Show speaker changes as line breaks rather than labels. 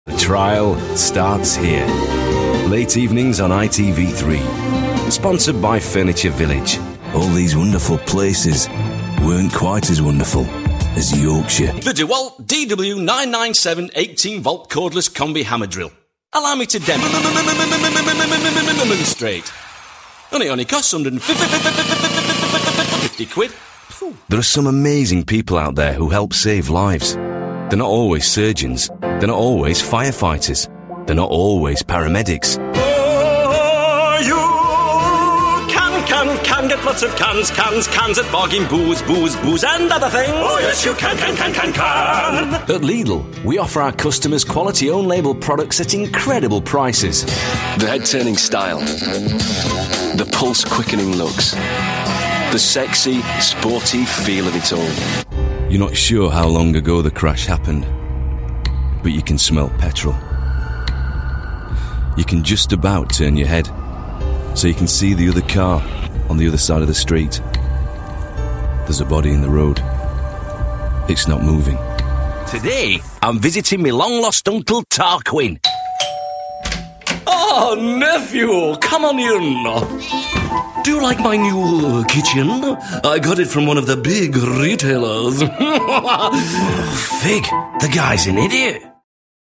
The trial starts here. Late evenings on ITV3. Sponsored by Furniture Village.
All these wonderful places weren't quite as wonderful as Yorkshire.
The DeWalt DW997 18-volt cordless combi hammer drill. Allow me to demonstrate. Only costs 150 quid.
There are some amazing people out there who help save lives. They're not always surgeons. They're not always firefighters. They're not always paramedics.
Oh, you can get lots of cans at bargain booze, and other things. Oh, yes, you can.
At Lidl, we offer our customers quality own-label products at incredible prices.
The head-turning style. The pulse-quickening looks. The sexy, sporty feel of it all.
You're not sure how long ago the crash happened, but you can smell petrol. You can just about turn your head, so you can see the other car on the other side of the street. There's a body in the road. It's not moving.
Today, I'm visiting my long-lost uncle Tarquin.
Oh, nephew, come on in. Do you like my new kitchen? I got it from one of the big retailers.
Fig, the guy's an idiot.